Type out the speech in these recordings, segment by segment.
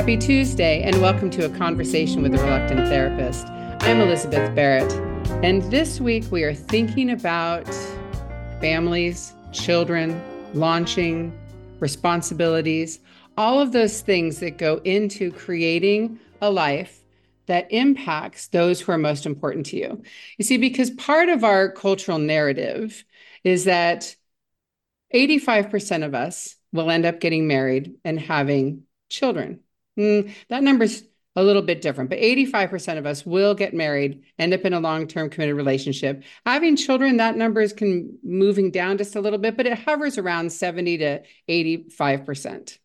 Happy Tuesday, and welcome to A Conversation with a Reluctant Therapist. I'm Elizabeth Barrett, and this week we are thinking about families, children, launching, responsibilities, all of those things that go into creating a life that impacts those who are most important to you. You see, because part of our cultural narrative is that 85% of us will end up getting married and having children. That number's a little bit different, but 85% of us will get married, end up in a long-term committed relationship. Having children, that number is moving down just a little bit, but it hovers around 70 to 85%.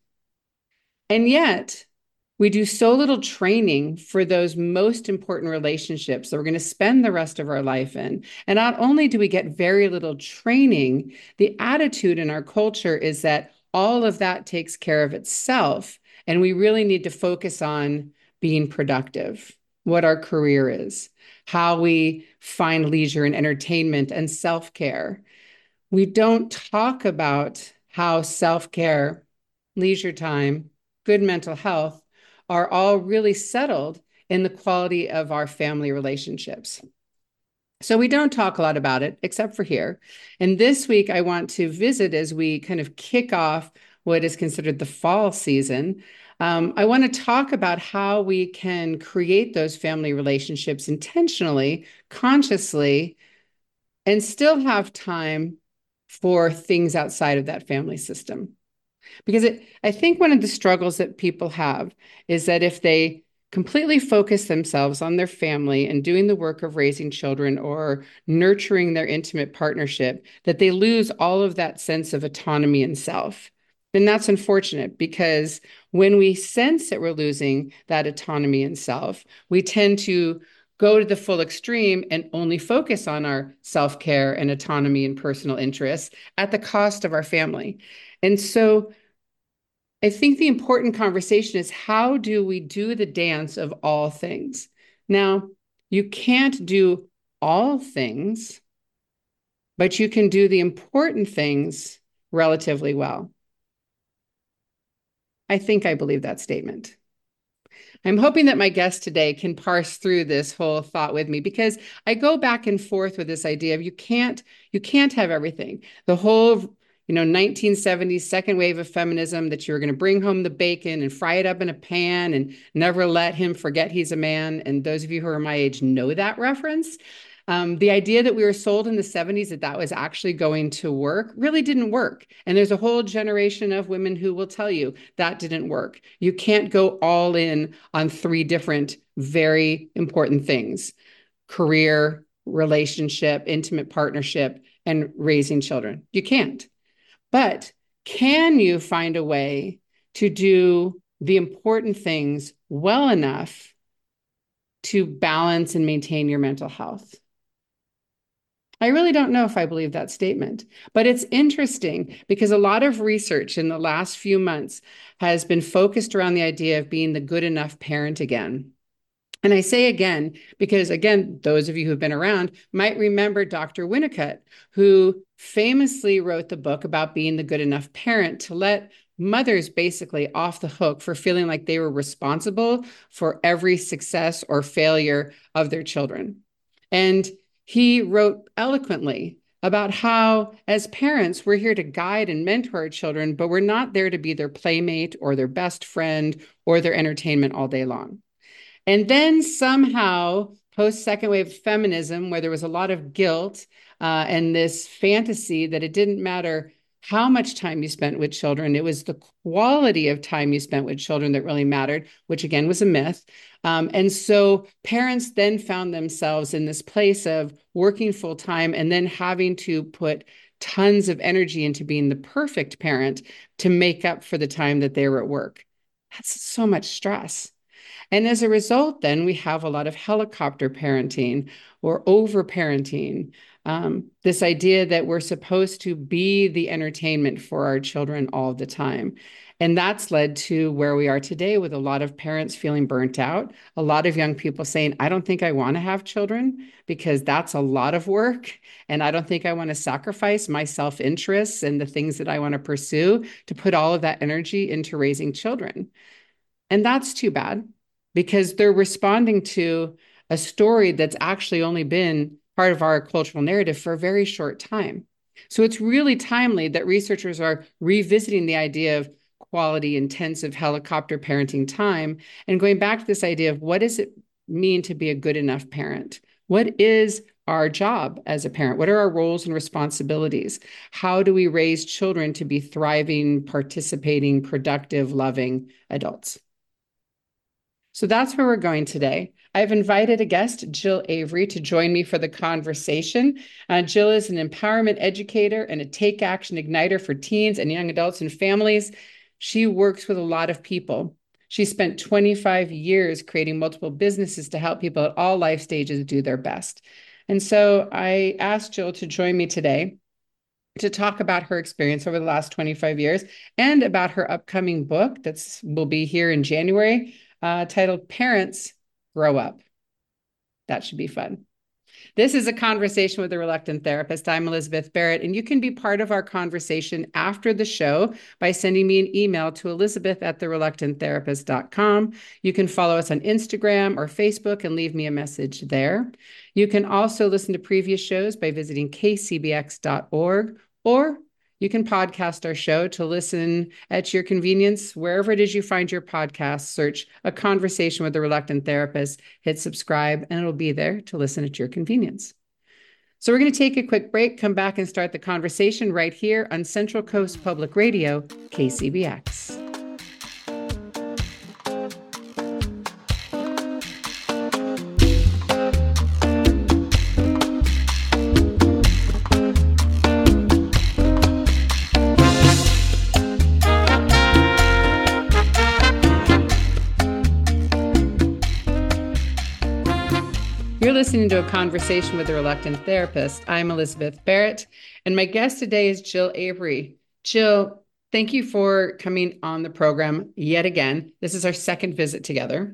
And yet, we do so little training for those most important relationships that we're going to spend the rest of our life in. And not only do we get very little training, the attitude in our culture is that all of that takes care of itself. And we really need to focus on being productive, what our career is, how we find leisure and entertainment and self-care. We don't talk about how self-care, leisure time, good mental health are all really settled in the quality of our family relationships. So we don't talk a lot about it, except for here. And this week, I want to visit as we kind of kick off what is considered the fall season. I want to talk about how we can create those family relationships intentionally, consciously, and still have time for things outside of that family system. Because I think one of the struggles that people have is that if they completely focus themselves on their family and doing the work of raising children or nurturing their intimate partnership, that they lose all of that sense of autonomy and self. And that's unfortunate because when we sense that we're losing that autonomy and self, we tend to go to the full extreme and only focus on our self-care and autonomy and personal interests at the cost of our family. And so I think the important conversation is, how do we do the dance of all things? Now, you can't do all things, but you can do the important things relatively well. I think I believe that statement. I'm hoping that my guest today can parse through this whole thought with me, because I go back and forth with this idea of you can't have everything. The whole 1970s second wave of feminism, that you were going to bring home the bacon and fry it up in a pan and never let him forget he's a man. And those of you who are my age know that reference. The idea that we were sold in the 70s that was actually going to work really didn't work. And there's a whole generation of women who will tell you that didn't work. You can't go all in on three different very important things: career, relationship, intimate partnership, and raising children. You can't. But can you find a way to do the important things well enough to balance and maintain your mental health? I really don't know if I believe that statement, but it's interesting because a lot of research in the last few months has been focused around the idea of being the good enough parent again. And I say again, because again, those of you who've been around might remember Dr. Winnicott, who famously wrote the book about being the good enough parent to let mothers basically off the hook for feeling like they were responsible for every success or failure of their children. And he wrote eloquently about how, as parents, we're here to guide and mentor our children, but we're not there to be their playmate or their best friend or their entertainment all day long. And then somehow, post-second wave feminism, where there was a lot of guilt and this fantasy that it didn't matter how much time you spent with children, it was the quality of time you spent with children that really mattered, which again was a myth. And so parents then found themselves in this place of working full time and then having to put tons of energy into being the perfect parent to make up for the time that they were at work. That's so much stress. And as a result, then we have a lot of helicopter parenting or over-parenting, this idea that we're supposed to be the entertainment for our children all the time. And that's led to where we are today with a lot of parents feeling burnt out, a lot of young people saying, I don't think I want to have children because that's a lot of work. And I don't think I want to sacrifice my self-interests and the things that I want to pursue to put all of that energy into raising children. And that's too bad because they're responding to a story that's actually only been part of our cultural narrative for a very short time. So it's really timely that researchers are revisiting the idea of quality, intensive helicopter parenting time and going back to this idea of what does it mean to be a good enough parent? What is our job as a parent? What are our roles and responsibilities? How do we raise children to be thriving, participating, productive, loving adults? So that's where we're going today. I've invited a guest, Jill Avery, to join me for the conversation. Jill is an empowerment educator and a take action igniter for teens and young adults and families. She works with a lot of people. She spent 25 years creating multiple businesses to help people at all life stages do their best. And so I asked Jill to join me today to talk about her experience over the last 25 years and about her upcoming book that will be here in January, titled Parents Grow Up. That should be fun. This is a conversation with a reluctant therapist. I'm Elizabeth Barrett, and you can be part of our conversation after the show by sending me an email to elizabeth@thereluctanttherapist.com. You can follow us on Instagram or Facebook and leave me a message there. You can also listen to previous shows by visiting kcbx.org, or you can podcast our show to listen at your convenience. Wherever it is you find your podcast, search A Conversation with a Reluctant Therapist, hit subscribe, and it'll be there to listen at your convenience. So we're going to take a quick break, come back and start the conversation right here on Central Coast Public Radio, KCBX. You're listening to A Conversation with a Reluctant Therapist. I'm Elizabeth Barrett, and my guest today is Jill Avery. Jill, thank you for coming on the program yet again. This is our second visit together.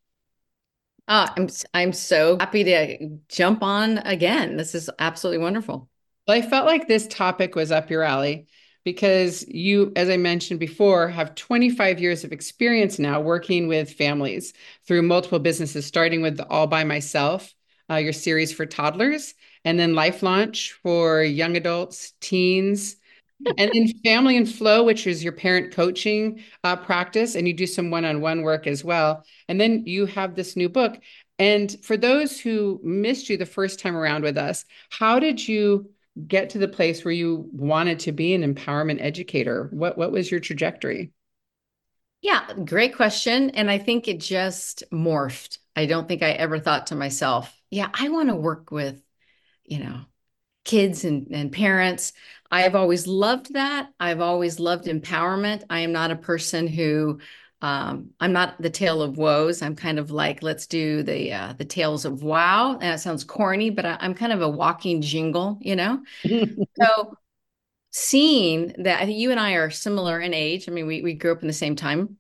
I'm so happy to jump on again. This is absolutely wonderful. Well, I felt like this topic was up your alley because you, as I mentioned before, have 25 years of experience now working with families through multiple businesses, starting with All by Myself, your series for toddlers, and then Life Launch for young adults, teens, and then Family and Flow, which is your parent coaching practice, and you do some one-on-one work as well. And then you have this new book. And for those who missed you the first time around with us, how did you get to the place where you wanted to be an empowerment educator? What was your trajectory? Yeah, great question. And I think it just morphed. I don't think I ever thought to myself, yeah, I want to work with, you know, kids and parents. I've always loved that. I've always loved empowerment. I am not a person who I'm not the tale of woes. I'm kind of like, let's do the tales of wow. And it sounds corny, but I'm kind of a walking jingle, you know? So seeing that, I think you and I are similar in age. I mean, we grew up in the same time.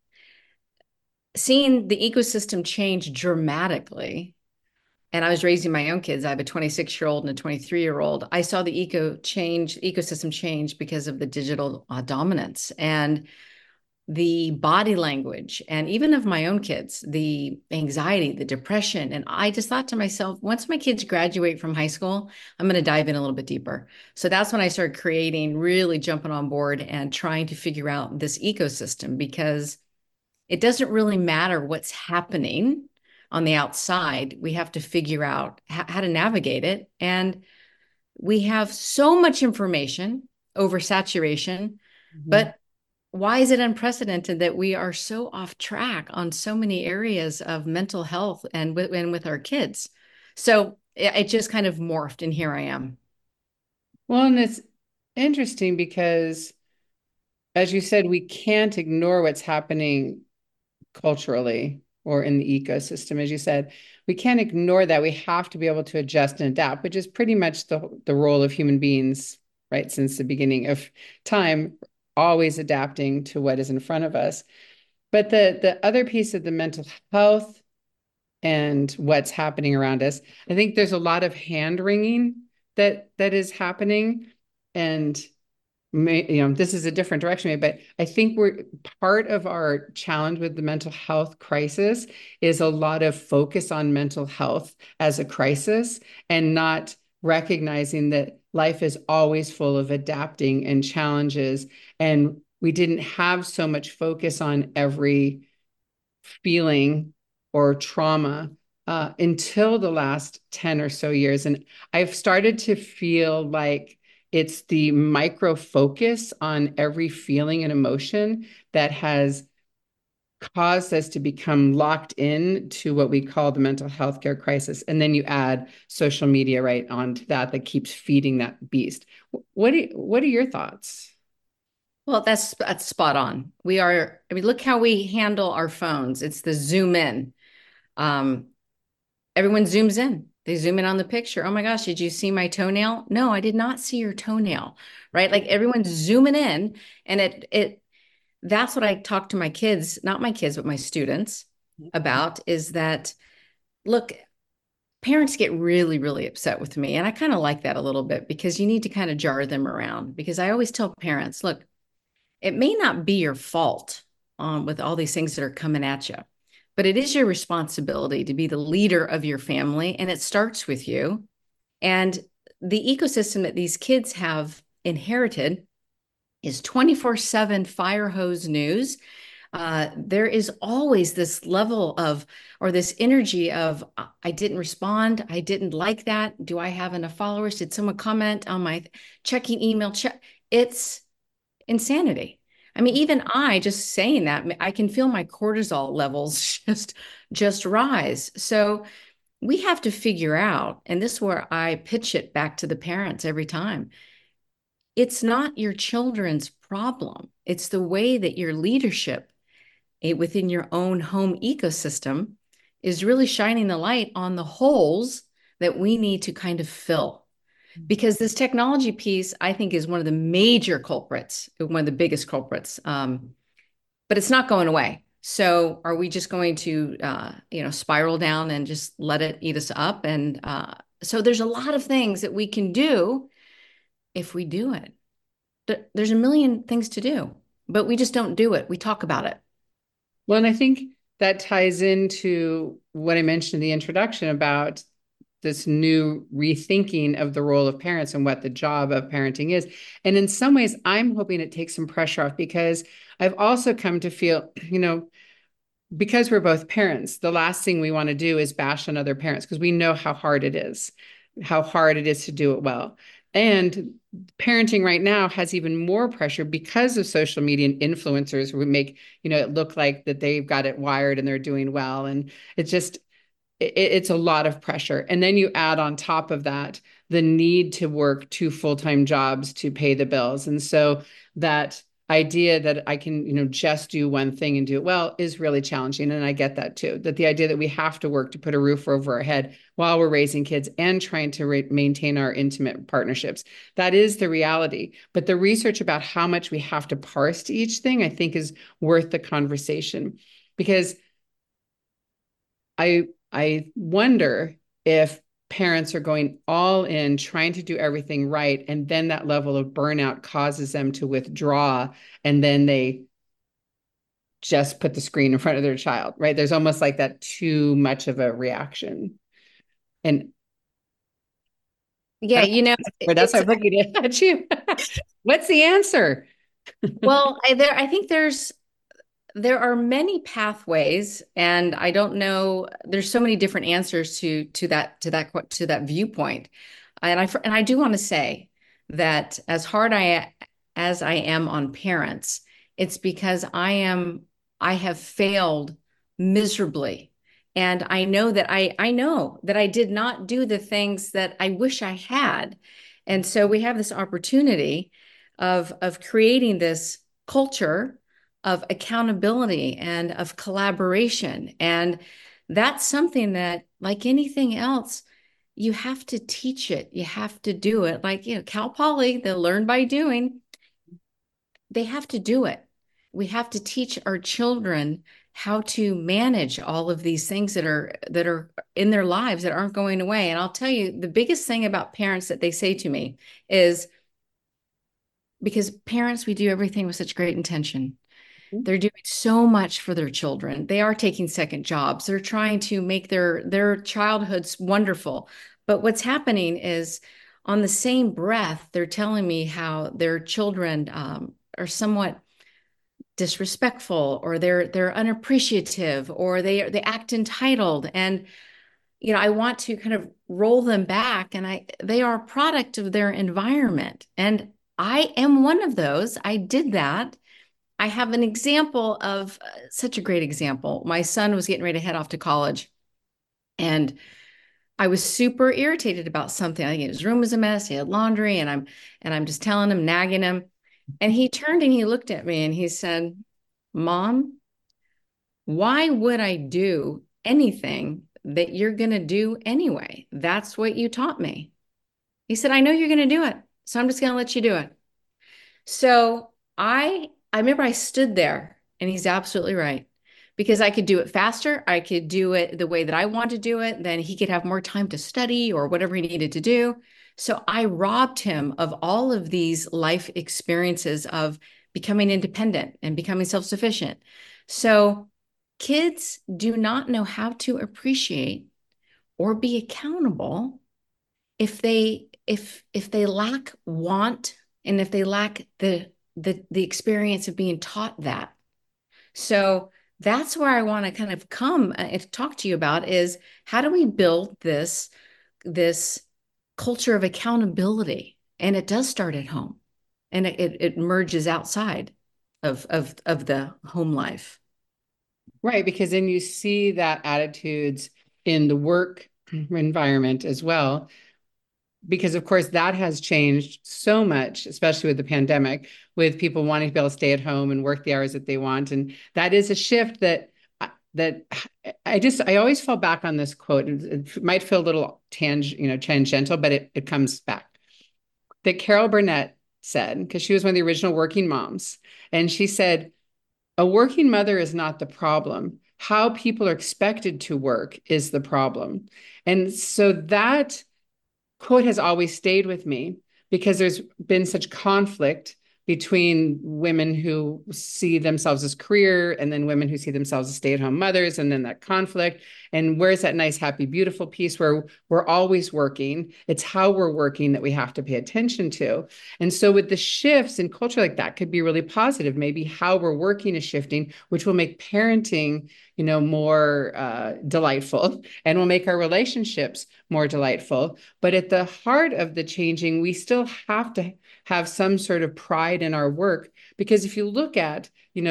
Seeing the ecosystem change dramatically, and I was raising my own kids. I have a 26-year-old and a 23-year-old. I saw the ecosystem change because of the digital dominance and the body language, and even of my own kids, the anxiety, the depression. And I just thought to myself, once my kids graduate from high school, I'm going to dive in a little bit deeper. So that's when I started creating, really jumping on board and trying to figure out this ecosystem, because it doesn't really matter what's happening on the outside. We have to figure out how to navigate it. And we have so much information, oversaturation, but why is it unprecedented that we are so off track on so many areas of mental health and with our kids? So it just kind of morphed, and here I am. Well, and it's interesting because, as you said, we can't ignore what's happening culturally or in the ecosystem. As you said, we can't ignore that. We have to be able to adjust and adapt, which is pretty much the role of human beings, right? Since the beginning of time, always adapting to what is in front of us. But the other piece of the mental health and what's happening around us, I think there's a lot of hand wringing that is happening. And this is a different direction, maybe, but I think we're part of our challenge with the mental health crisis is a lot of focus on mental health as a crisis and not recognizing that life is always full of adapting and challenges. And we didn't have so much focus on every feeling or trauma until the last 10 or so years. And I've started to feel like it's the micro focus on every feeling and emotion that has caused us to become locked in to what we call the mental health care crisis. And then you add social media right onto that keeps feeding that beast. What are your thoughts? Well, that's spot on. I mean, look how we handle our phones. It's the zoom in. Um, Everyone zooms in. They zoom in on the picture. Oh my gosh, did you see my toenail? No, I did not see your toenail. Right? Like everyone's zooming in, and it that's what I talk to my kids, not my kids, but my students about is that look, parents get really, really upset with me. And I kind of like that a little bit because you need to kind of jar them around because I always tell parents, look, it may not be your fault with all these things that are coming at you, but it is your responsibility to be the leader of your family. And it starts with you. And the ecosystem that these kids have inherited is 24/7 fire hose news. There is always this level of, or this energy of, I didn't respond. I didn't like that. Do I have enough followers? Did someone comment on my checking email? It's insanity. I mean, even I just saying that, I can feel my cortisol levels just rise. So we have to figure out, and this is where I pitch it back to the parents every time. It's not your children's problem. It's the way that your leadership within your own home ecosystem is really shining the light on the holes that we need to kind of fill. Because this technology piece, I think, is one of the major culprits, one of the biggest culprits, but it's not going away. So are we just going to, spiral down and just let it eat us up? And so there's a lot of things that we can do if we do it. There's a million things to do, but we just don't do it. We talk about it. Well, and I think that ties into what I mentioned in the introduction about this new rethinking of the role of parents and what the job of parenting is. And in some ways, I'm hoping it takes some pressure off because I've also come to feel, because we're both parents, the last thing we want to do is bash on other parents because we know how hard it is to do it well. And parenting right now has even more pressure because of social media and influencers who make, it look like that they've got it wired and they're doing well. And it's a lot of pressure. And then you add on top of that the need to work two full-time jobs to pay the bills. And so that idea that I can, just do one thing and do it well is really challenging. And I get that too, that the idea that we have to work to put a roof over our head while we're raising kids and trying to maintain our intimate partnerships, that is the reality. But the research about how much we have to parse to each thing, I think is worth the conversation because I wonder if parents are going all in trying to do everything right. And then that level of burnout causes them to withdraw. And then they just put the screen in front of their child, right? There's almost like that too much of a reaction. And Yeah, that's why I'm looking at you. What's the answer? well, I think there are many pathways, and I don't know. There's so many different answers to that viewpoint, and I do want to say that as hard as I am on parents, it's because I have failed miserably, and I know that I did not do the things that I wish I had, and so we have this opportunity of creating this culture of accountability and of collaboration. And that's something that, like anything else, you have to teach it. You have to do it. Like, Cal Poly, they learn by doing. They have to do it. We have to teach our children how to manage all of these things that are in their lives that aren't going away. And I'll tell you, the biggest thing about parents that they say to me is, because parents, we do everything with such great intention. They're doing so much for their children. They are taking second jobs. They're trying to make their childhoods wonderful. But what's happening is, on the same breath, they're telling me how their children are somewhat disrespectful, or they're unappreciative, or they act entitled. And I want to kind of roll them back, and they are a product of their environment. And I am one of those. I did that. I have an example of such a great example. My son was getting ready to head off to college, and I was super irritated about something. I think his room was a mess. He had laundry, and I'm just telling him, nagging him. And he turned and he looked at me and he said, "Mom, why would I do anything that you're going to do anyway? That's what you taught me." He said, "I know you're going to do it, so I'm just going to let you do it." So I remember I stood there, and he's absolutely right, because I could do it faster. I could do it the way that I want to do it. Then he could have more time to study or whatever he needed to do. So I robbed him of all of these life experiences of becoming independent and becoming self-sufficient. So kids do not know how to appreciate or be accountable if they lack want, and if they lack the experience of being taught that. So that's where I want to kind of come and talk to you about, is how do we build this culture of accountability? And it does start at home, and it merges outside of the home life. Right, because then you see that attitudes in the work environment as well, because of course that has changed so much, especially with the pandemic, with people wanting to be able to stay at home and work the hours that they want. And that is a shift that I always fall back on this quote. It might feel a little tangential, but it comes back. That Carol Burnett said, because she was one of the original working moms, and she said, "A working mother is not the problem. How people are expected to work is the problem." And so that quote has always stayed with me, because there's been such conflict between women who see themselves as career, and then women who see themselves as stay-at-home mothers, and then that conflict. And where's that nice, happy, beautiful piece where we're always working? It's how we're working that we have to pay attention to. And so with the shifts in culture like that could be really positive. Maybe how we're working is shifting, which will make parenting more delightful, and will make our relationships more delightful. But at the heart of the changing, we still have to have some sort of pride in our work, because if you look at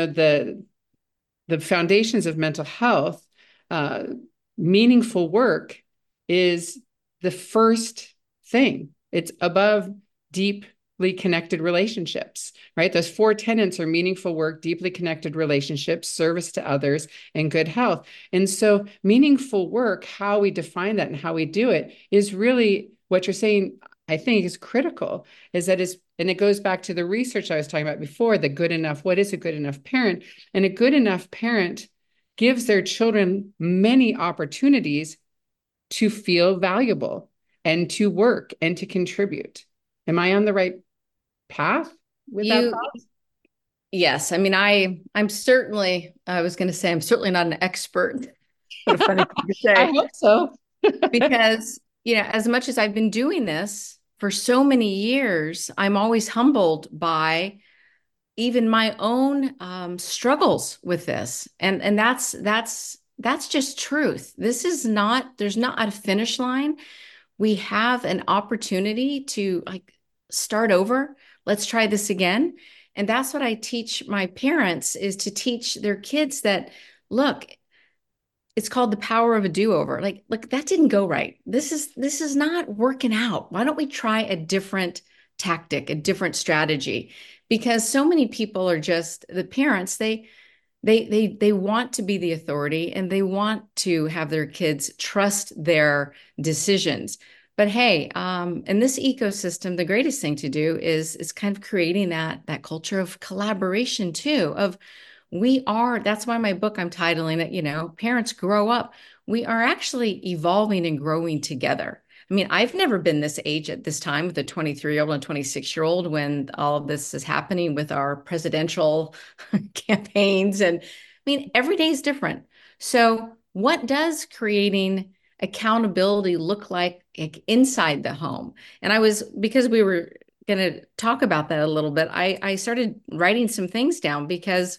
the foundations of mental health, uh, meaningful work is the first thing. It's above deeply connected relationships, right? Those four tenets are meaningful work, deeply connected relationships, service to others, and good health. And so meaningful work, how we define that and how we do it, is really what you're saying, I think, is critical. And it goes back to the research I was talking about before, the good enough, what is a good enough parent? And a good enough parent gives their children many opportunities to feel valuable and to work and to contribute. Am I on the right path with that You, thought? yes. I mean, I'm certainly, I was going to say, I'm certainly not an expert. What a funny thing to I say. hope so. Because, as much as I've been doing this for so many years, I'm always humbled by even my own struggles with this. And that's just truth. There's not a finish line. We have an opportunity to, like, start over. Let's try this again. And that's what I teach my parents, is to teach their kids that, look, it's called the power of a do-over. Like, look, that didn't go right. This is not working out. Why don't we try a different tactic, a different strategy? Because so many people are just the parents, they want to be the authority, and they want to have their kids trust their decisions. But hey, in this ecosystem, the greatest thing to do is kind of creating that culture of collaboration too. That's why my book, I'm titling it, Parents Grow Up. We are actually evolving and growing together. I mean, I've never been this age at this time with a 23-year-old and 26-year-old when all of this is happening with our presidential campaigns. And I mean, every day is different. So, what does creating accountability look like inside the home? And because we were going to talk about that a little bit, I started writing some things down because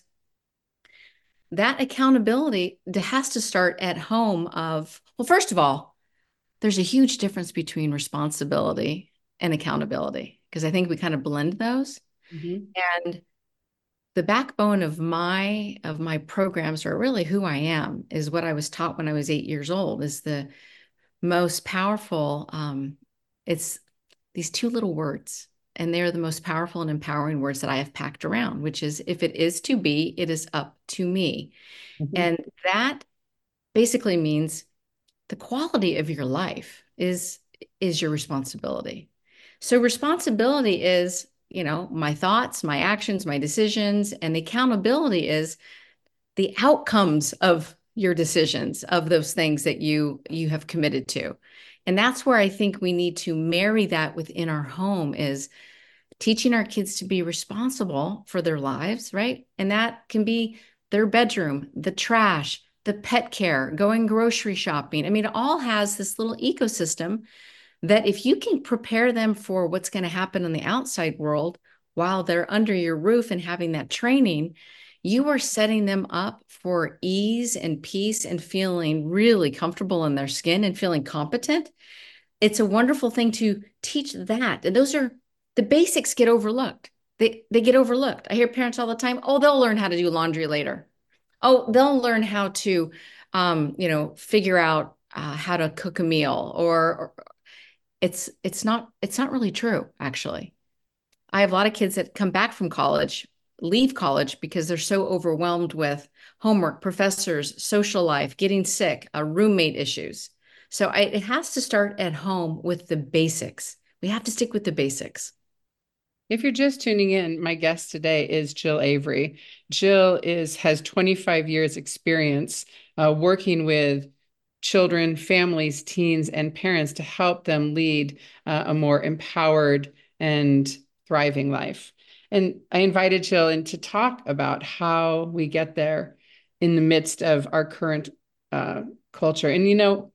that accountability has to start at home well, first of all, there's a huge difference between responsibility and accountability because I think we kind of blend those. Mhm. And the backbone of my programs, or really who I am, is what I was taught when I was 8 years old, is the most powerful. It's these two little words, and they're the most powerful and empowering words that I have packed around, which is, if it is to be, it is up to me. Mhm. And that basically means the quality of your life is your responsibility. So responsibility is, my thoughts, my actions, my decisions, and accountability is the outcomes of your decisions, of those things that you have committed to. And that's where I think we need to marry that within our home, is teaching our kids to be responsible for their lives, right? And that can be their bedroom, the trash, the pet care, going grocery shopping. I mean, it all has this little ecosystem that if you can prepare them for what's going to happen in the outside world while they're under your roof and having that training, you are setting them up for ease and peace and feeling really comfortable in their skin and feeling competent. It's a wonderful thing to teach that. And those are the basics get overlooked. They get overlooked. I hear parents all the time, oh, they'll learn how to do laundry later. Oh, they'll learn how to figure out how to cook a meal, or it's not really true, actually. I have a lot of kids that come back from college, leave college because they're so overwhelmed with homework, professors, social life, getting sick, roommate issues. So it has to start at home with the basics. We have to stick with the basics. If you're just tuning in, my guest today is Jill Avery. Jill has 25 years experience working with children, families, teens, and parents to help them lead a more empowered and thriving life. And I invited Jill in to talk about how we get there in the midst of our current culture. And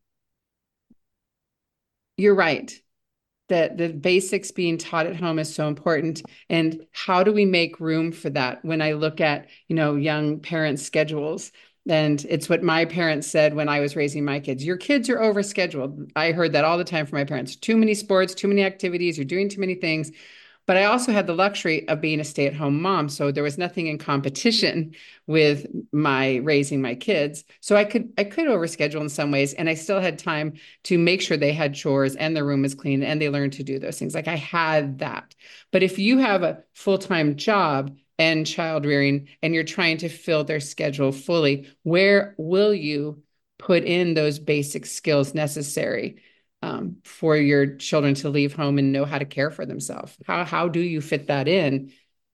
you're right that the basics being taught at home is so important. And how do we make room for that? When I look at, young parents' schedules, and it's what my parents said when I was raising my kids: your kids are overscheduled. I heard that all the time from my parents: too many sports, too many activities, you're doing too many things. But I also had the luxury of being a stay-at-home mom, so there was nothing in competition with my raising my kids. So I could overschedule in some ways, and I still had time to make sure they had chores and their room was clean and they learned to do those things. Like, I had that. But if you have a full-time job and child rearing and you're trying to fill their schedule fully, where will you put in those basic skills necessary for your children to leave home and know how to care for themselves? How do you fit that in?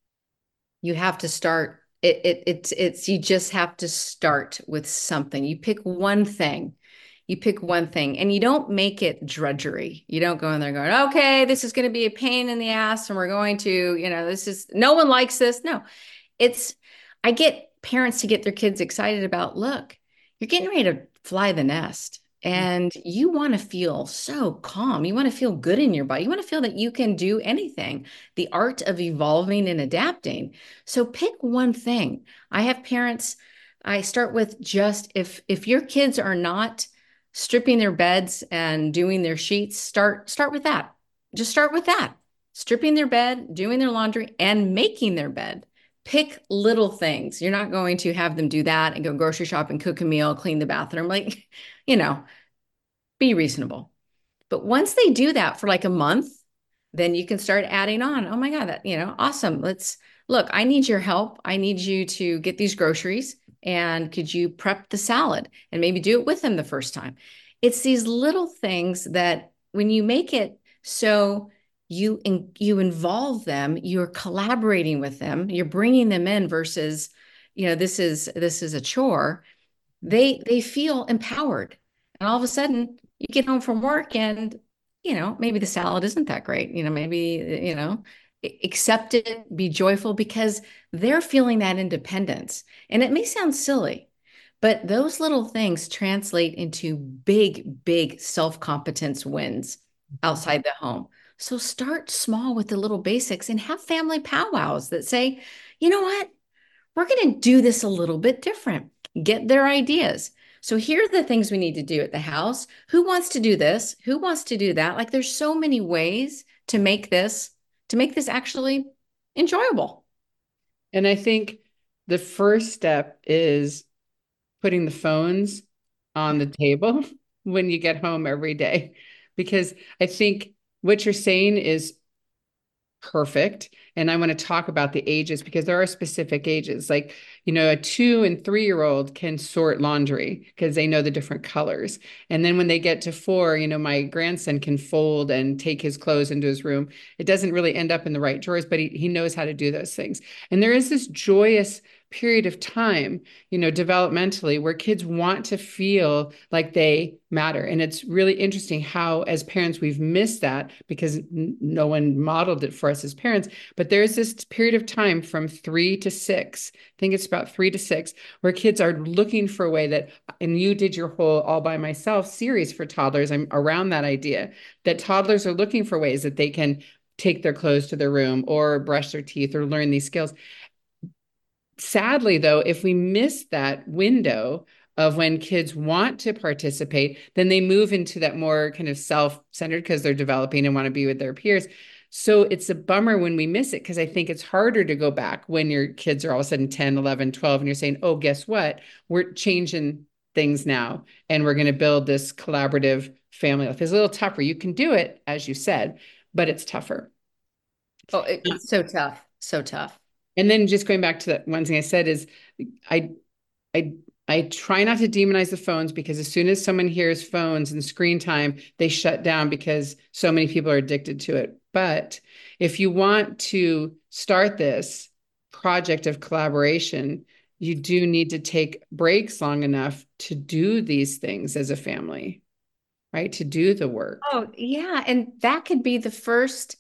You have to start it's you just have to start with something. You pick one thing. You pick one thing, and you don't make it drudgery. You don't go in there going, okay, this is going to be a pain in the ass, and we're going to, this is, no one likes this. No, it's, I get parents to get their kids excited about, look, you're getting ready to fly the nest, and you want to feel so calm. You want to feel good in your body. You want to feel that you can do anything, the art of evolving and adapting. So pick one thing. I have parents, I start with, just if your kids are not stripping their beds and doing their sheets, start with that. Just start with that. Stripping their bed, doing their laundry, and making their bed. Pick little things. You're not going to have them do that and go grocery shop and cook a meal, clean the bathroom. Like, you know, be reasonable. But once they do that for like a month, then you can start adding on. Oh my God, that, awesome. Let's look, I need your help. I need you to get these groceries, and could you prep the salad and maybe do it with them the first time? It's these little things that when you make it so you involve them, you're collaborating with them, you're bringing them in versus, this is a chore. They feel empowered. And all of a sudden, you get home from work and maybe the salad isn't that great. Maybe, accept it, be joyful because they're feeling that independence. And it may sound silly, but those little things translate into big, big self-competence wins outside the home. So start small with the little basics and have family powwows that say, you know what? We're going to do this a little bit different. Get their ideas. So here are the things we need to do at the house. Who wants to do this? Who wants to do that? Like there's so many ways to make this actually enjoyable. And I think the first step is putting the phones on the table when you get home every day. Because I think what you're saying is perfect. And I want to talk about the ages because there are specific ages. Like, a 2 and 3-year-old can sort laundry because they know the different colors. And then when they get to 4, my grandson can fold and take his clothes into his room. It doesn't really end up in the right drawers, but he knows how to do those things. And there is this joyous period of time, developmentally, where kids want to feel like they matter. And it's really interesting how, as parents, we've missed that because no one modeled it for us as parents. But there's this period of time from 3 to 6, I think it's about 3 to 6, where kids are looking for a way that, and you did your whole All by Myself series for toddlers. I'm around that idea that toddlers are looking for ways that they can take their clothes to their room or brush their teeth or learn these skills. Sadly, though, if we miss that window of when kids want to participate, then they move into that more kind of self-centered because they're developing and want to be with their peers. So it's a bummer when we miss it because I think it's harder to go back when your kids are all of a sudden 10, 11, 12, and you're saying, oh, guess what? We're changing things now and we're going to build this collaborative family life. It's a little tougher. You can do it, as you said, but it's tougher. Oh, it's so tough. So tough. And then just going back to that one thing I said is I I I try not to demonize the phones because as soon as someone hears phones and screen time, they shut down because so many people are addicted to it. But if you want to start this project of collaboration, you do need to take breaks long enough to do these things as a family, right? To do the work. Oh, yeah. And that could be the first.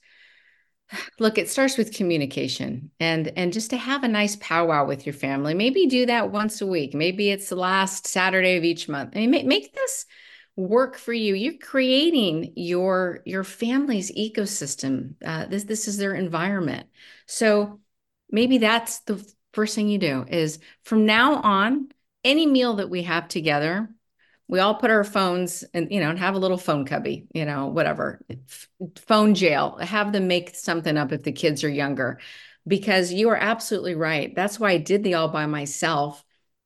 Look, it starts with communication and just to have a nice powwow with your family. Maybe do that once a week. Maybe it's the last Saturday of each month. I mean, make this work for you. You're creating your family's ecosystem. This is their environment. So maybe that's the first thing you do is from now on, any meal that we have together, we all put our phones and have a little phone cubby, whatever, phone jail, have them make something up if the kids are younger, because you are absolutely right. That's why I did the All by Myself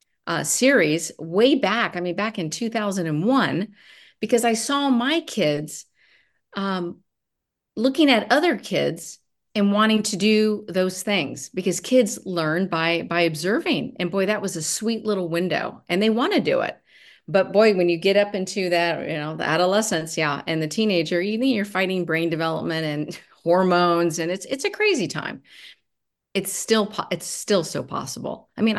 series way back. I mean, back in 2001, because I saw my kids um, looking at other kids and wanting to do those things because kids learn by observing. And boy, that was a sweet little window and they want to do it. But boy, when you get up into that, the adolescence, yeah, and the teenager, you're fighting brain development and hormones, and it's a crazy time. It's still so possible. I mean,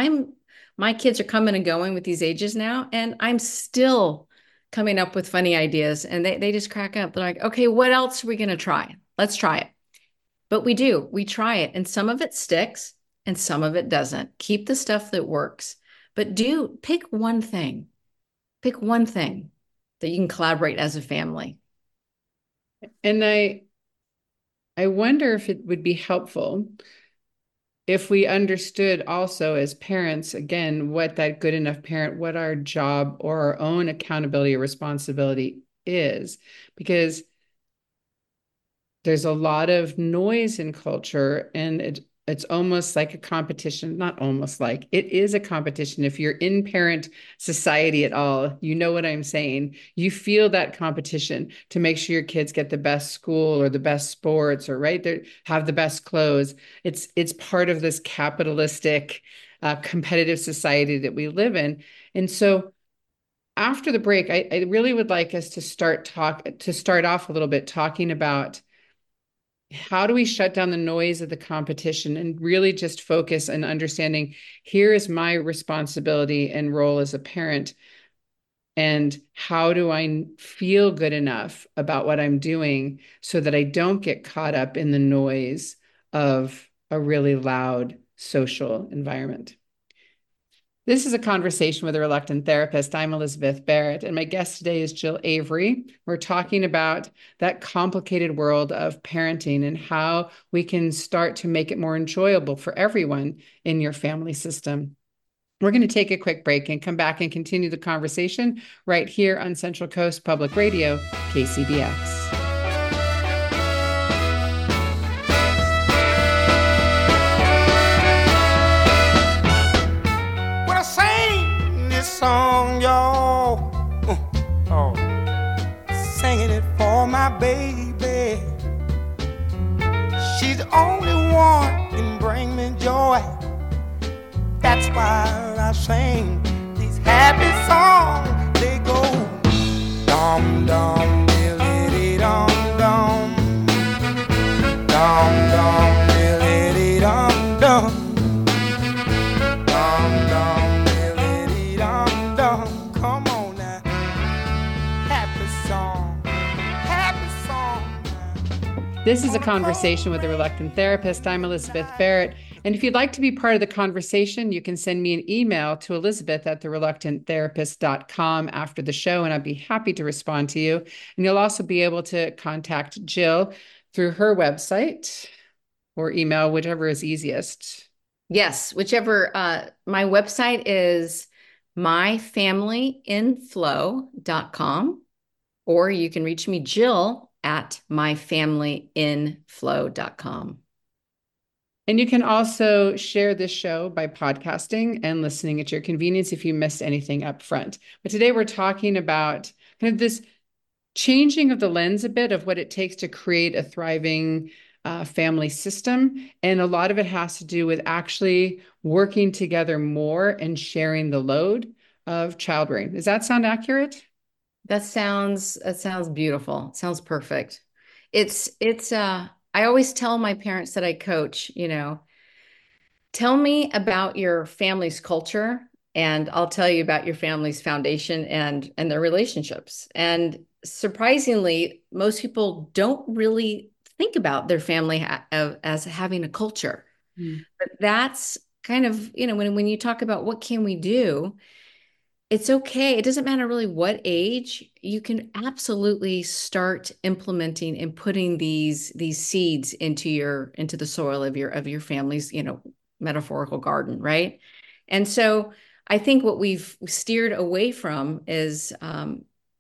my kids are coming and going with these ages now, and I'm still coming up with funny ideas, and they just crack up. They're like, okay, what else are we gonna try? Let's try it. But we try it, and some of it sticks, and some of it doesn't. Keep the stuff that works, but do pick one thing. Pick one thing that you can collaborate as a family. And I wonder if it would be helpful if we understood also as parents, again, what that good enough parent, what our job or our own accountability or responsibility is, because there's a lot of noise in culture and it's almost like a competition, not almost like, it is a competition. If you're in parent society at all, you know what I'm saying. You feel that competition to make sure your kids get the best school or the best sports or right there, have the best clothes. It's part of this capitalistic, competitive society that we live in. And so after the break, I really would like us to start off a little bit talking about how do we shut down the noise of the competition and really just focus on understanding here is my responsibility and role as a parent. And how do I feel good enough about what I'm doing so that I don't get caught up in the noise of a really loud social environment? This is a conversation with a reluctant therapist. I'm Elizabeth Barrett, and my guest today is Jill Avery. We're talking about that complicated world of parenting and how we can start to make it more enjoyable for everyone in your family system. We're going to take a quick break and come back and continue the conversation right here on Central Coast Public Radio, KCBX. Song, y'all. Singing it for my baby. She's the only one can bring me joy. That's why I sing these happy songs. They go dum dum diddly dum dum, dum dum diddly dum dum. This is a conversation with a reluctant therapist. I'm Elizabeth Barrett. And if you'd like to be part of the conversation, you can send me an email to elizabeth@thereluctanttherapist.com after the show, and I'd be happy to respond to you. And you'll also be able to contact Jill through her website or email, whichever is easiest. Yes, whichever. My website is myfamilyinflow.com, or you can reach me, Jill, at myfamilyinflow.com. And you can also share this show by podcasting and listening at your convenience if you missed anything up front. But today we're talking about kind of this changing of the lens a bit of what it takes to create a thriving family system. And a lot of it has to do with actually working together more and sharing the load of child rearing. Does that sound accurate? That sounds beautiful. It sounds perfect. I always tell my parents that I coach, tell me about your family's culture and I'll tell you about your family's foundation and their relationships. And surprisingly, most people don't really think about their family as having a culture. But that's kind of, when you talk about what can we do, it's okay. It doesn't matter really what age. You can absolutely start implementing and putting these seeds into the soil of your family's, metaphorical garden, right? And so I think what we've steered away from is I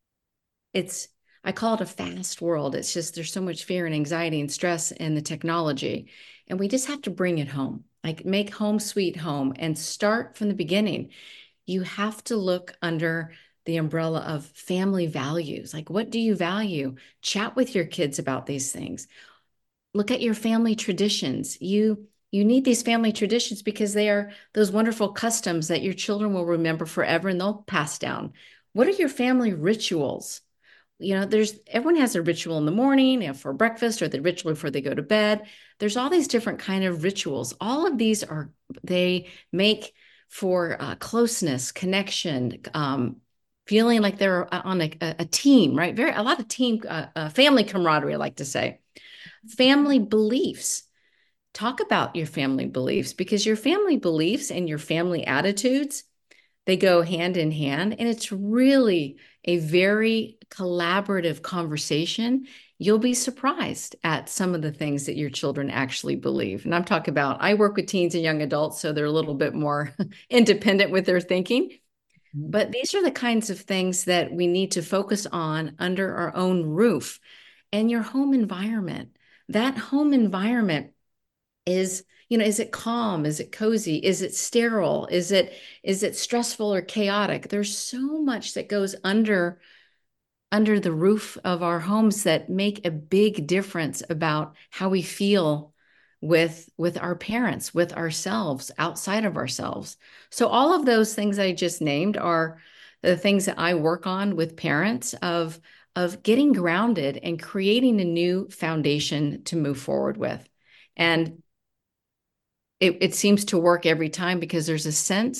call it a fast world. It's just there's so much fear and anxiety and stress in the technology. And we just have to bring it home, like make home sweet home and start from the beginning. You have to look under the umbrella of family values. Like, what do you value? Chat with your kids about these things. Look at your family traditions. You need these family traditions because they are those wonderful customs that your children will remember forever and they'll pass down. What are your family rituals? Everyone has a ritual in the morning, for breakfast, or the ritual before they go to bed. There's all these different kind of rituals. All of these they make for closeness, connection, feeling like they're on a team, right? A lot of team, family camaraderie, I like to say. Family beliefs. Talk about your family beliefs because your family beliefs and your family attitudes, they go hand in hand. And it's really a very collaborative conversation. You'll be surprised at some of the things that your children actually believe. And I'm talking about, I work with teens and young adults, so they're a little bit more independent with their thinking. But these are the kinds of things that we need to focus on under our own roof and your home environment. That home environment is it calm? Is it cozy? Is it sterile? Is it stressful or chaotic? There's so much that goes under the roof of our homes that make a big difference about how we feel with our parents, with ourselves, outside of ourselves. So all of those things I just named are the things that I work on with parents of getting grounded and creating a new foundation to move forward with. And it seems to work every time because there's a sense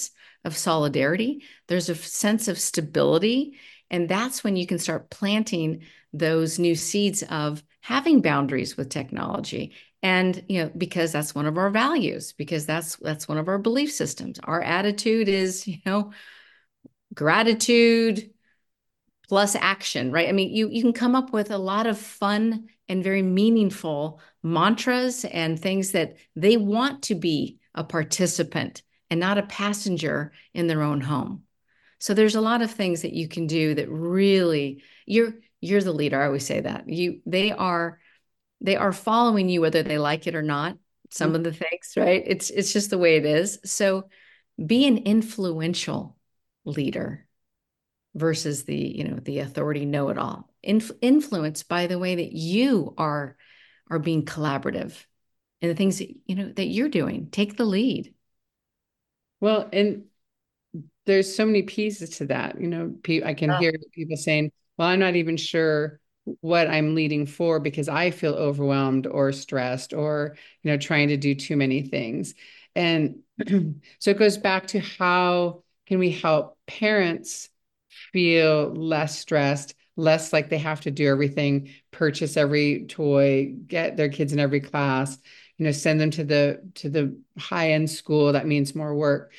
of solidarity. There's a sense of stability. And that's when you can start planting those new seeds of having boundaries with technology. And, because that's one of our values, because that's one of our belief systems. Our attitude is, gratitude plus action, right? I mean, you can come up with a lot of fun and very meaningful mantras and things that they want to be a participant and not a passenger in their own home. So there's a lot of things that you can do that really you're the leader. I always say that. They are following you whether they like it or not. Some of the things, right? It's just the way it is. So be an influential leader versus the authority know-it-all. Influence by the way that you are being collaborative in the things that you're doing. Take the lead. Well, and there's so many pieces to that. I can hear people saying, well, I'm not even sure what I'm leading for because I feel overwhelmed or stressed or, trying to do too many things. And so it goes back to how can we help parents feel less stressed, less like they have to do everything, purchase every toy, get their kids in every class, send them to the high-end school. That means more work.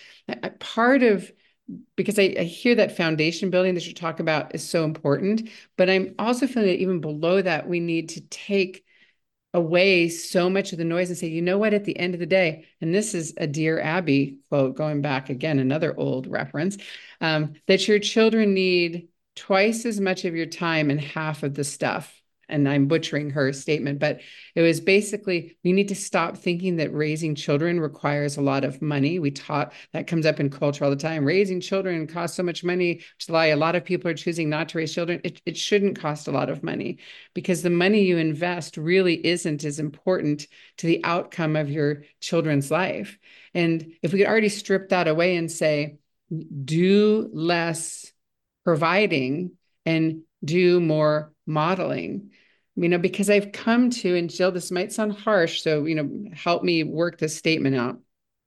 Because I hear that foundation building that you talk about is so important, but I'm also feeling that even below that, we need to take away so much of the noise and say, you know what, at the end of the day, and this is a Dear Abby quote, going back again, another old reference, that your children need twice as much of your time and half of the stuff. And I'm butchering her statement, but it was basically, we need to stop thinking that raising children requires a lot of money. That comes up in culture all the time. Raising children costs so much money, which is why a lot of people are choosing not to raise children. It shouldn't cost a lot of money because the money you invest really isn't as important to the outcome of your children's life. And if we could already strip that away and say, do less providing and do more modeling, because I've come to, and Jill, this might sound harsh, so, help me work this statement out.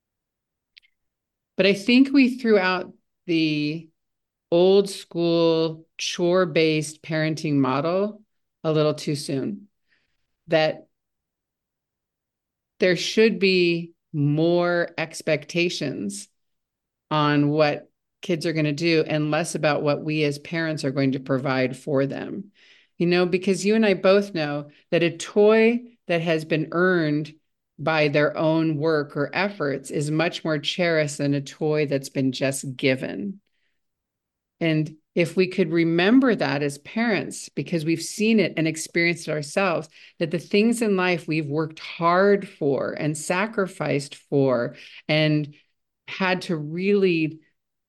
But I think we threw out the old school chore-based parenting model a little too soon, that there should be more expectations on what kids are going to do and less about what we as parents are going to provide for them. Because you and I both know that a toy that has been earned by their own work or efforts is much more cherished than a toy that's been just given. And if we could remember that as parents, because we've seen it and experienced it ourselves, that the things in life we've worked hard for and sacrificed for and had to really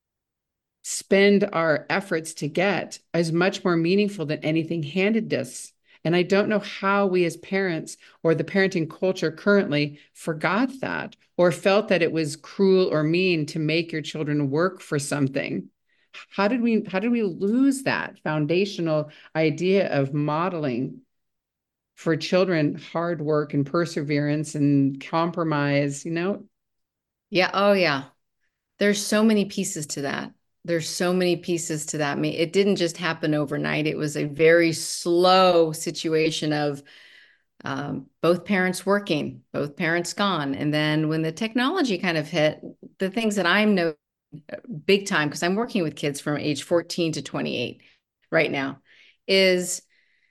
spend our efforts to get is much more meaningful than anything handed us. And I don't know how we as parents or the parenting culture currently forgot that or felt that it was cruel or mean to make your children work for something. How did we lose that foundational idea of modeling for children hard work and perseverance and compromise, Yeah. Oh, yeah. There's so many pieces to that. I mean, it didn't just happen overnight. It was a very slow situation of both parents working, both parents gone. And then when the technology kind of hit, the things that I'm noticing big time, because I'm working with kids from age 14 to 28 right now, is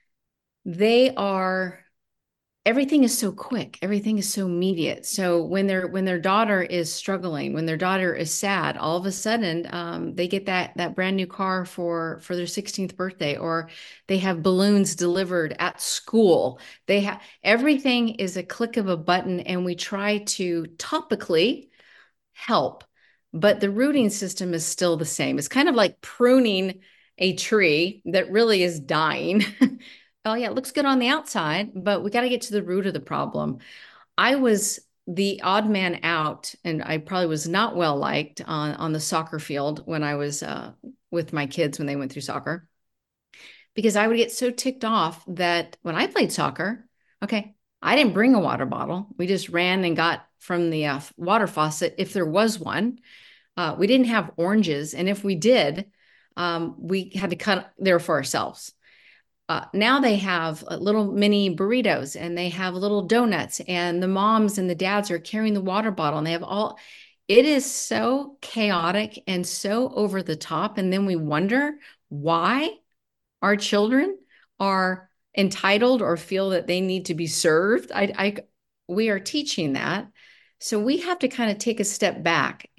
everything is so quick. Everything is so immediate. So when their daughter is struggling, when their daughter is sad, all of a sudden they get that brand new car for their 16th birthday, or they have balloons delivered at school. Everything is a click of a button, and we try to topically help, but the rooting system is still the same. It's kind of like pruning a tree that really is dying. Oh, yeah, it looks good on the outside, but we got to get to the root of the problem. I was the odd man out, and I probably was not well liked on the soccer field when I was with my kids when they went through soccer, because I would get so ticked off that when I played soccer, okay, I didn't bring a water bottle. We just ran and got from the water faucet if there was one. We didn't have oranges. And if we did, we had to cut there for ourselves. Now they have little mini burritos and they have little donuts, and the moms and the dads are carrying the water bottle, and they have all, it is so chaotic and so over the top. And then we wonder why our children are entitled or feel that they need to be served. We are teaching that. So we have to kind of take a step back,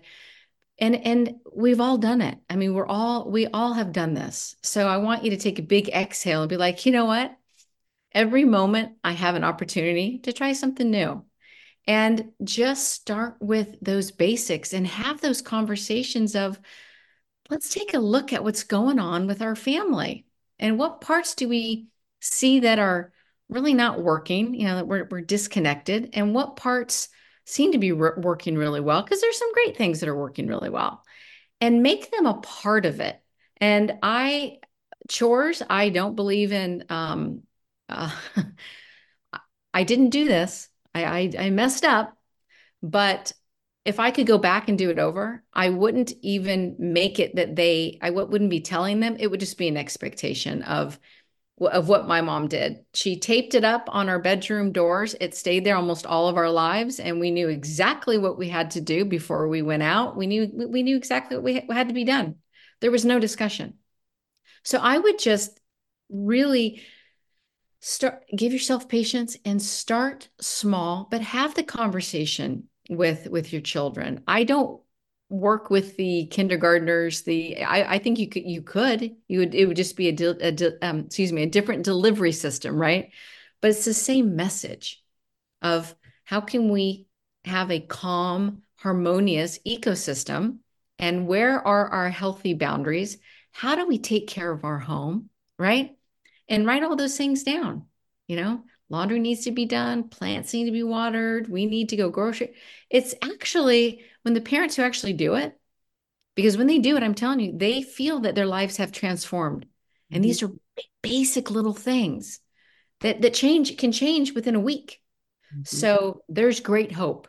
and we've all done it. I mean, we all have done this. So I want you to take a big exhale and be like, you know what? Every moment I have an opportunity to try something new. And just start with those basics and have those conversations of, let's take a look at what's going on with our family and what parts do we see that are really not working, that we're disconnected, and what parts seem to be working really well, because there's some great things that are working really well, and make them a part of it. And chores, I don't believe in. Uh, I didn't do this. I messed up, but if I could go back and do it over, I wouldn't even make it that I wouldn't be telling them. It would just be an expectation of what my mom did. She taped it up on our bedroom doors. It stayed there almost all of our lives, and we knew exactly what we had to do before we went out. We knew exactly what had to be done. There was no discussion. So I would just really give yourself patience and start small, but have the conversation with your children. I don't work with the kindergartners. I think it would just be a different delivery system, right? But it's the same message of how can we have a calm, harmonious ecosystem, and where are our healthy boundaries? How do we take care of our home, right? And write all those things down. Laundry needs to be done. Plants need to be watered. We need to go grocery. It's actually when the parents who actually do it, because when they do it, I'm telling you, they feel that their lives have transformed. And these are basic little things that can change within a week. So there's great hope.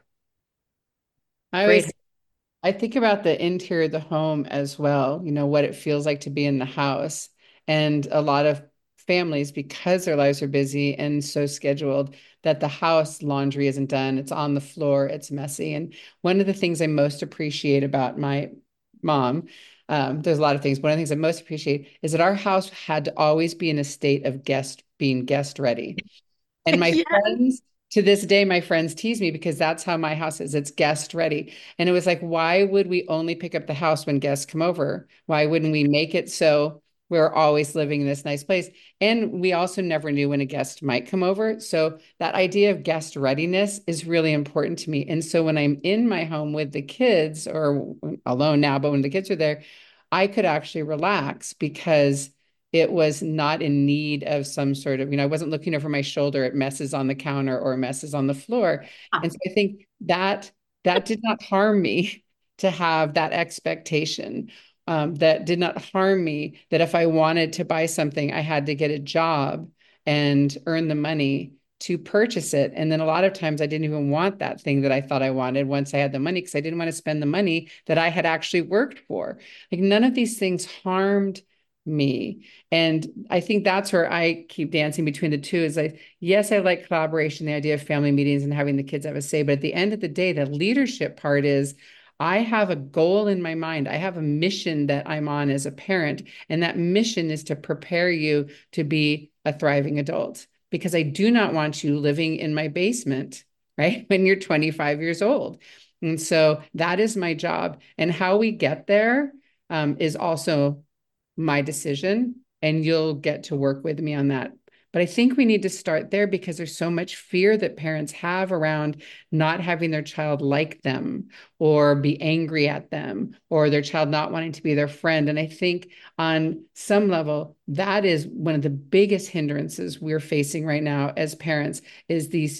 I think about the interior of the home as well, what it feels like to be in the house. And a lot of families, because their lives are busy and so scheduled, that the house laundry isn't done. It's on the floor. It's messy. And one of the things I most appreciate about my mom, there's a lot of things. One of the things I most appreciate is that our house had to always be in a state of being guest ready. And my friends, to this day, my friends tease me because that's how my house is. It's guest ready. And it was like, why would we only pick up the house when guests come over? Why wouldn't we make it so we're always living in this nice place? And we also never knew when a guest might come over. So that idea of guest readiness is really important to me. And so when I'm in my home with the kids, or alone now, but when the kids are there, I could actually relax because it was not in need of some sort of, I wasn't looking over my shoulder at messes on the counter or messes on the floor. And so I think that did not harm me to have that expectation. That did not harm me that if I wanted to buy something, I had to get a job and earn the money to purchase it. And then a lot of times I didn't even want that thing that I thought I wanted once I had the money, because I didn't want to spend the money that I had actually worked for. Like, none of these things harmed me. And I think that's where I keep dancing between the two. Is yes, I like collaboration, the idea of family meetings and having the kids have a say. But at the end of the day, the leadership part is, I have a goal in my mind. I have a mission that I'm on as a parent. And that mission is to prepare you to be a thriving adult, because I do not want you living in my basement, right, when you're 25 years old. And so that is my job. And how we get there is also my decision, and you'll get to work with me on that. But I think we need to start there, because there's so much fear that parents have around not having their child like them or be angry at them, or their child not wanting to be their friend. And I think on some level, that is one of the biggest hindrances we're facing right now as parents, is these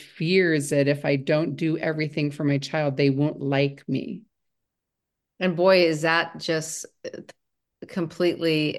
fears that if I don't do everything for my child, they won't like me. And boy, is that just completely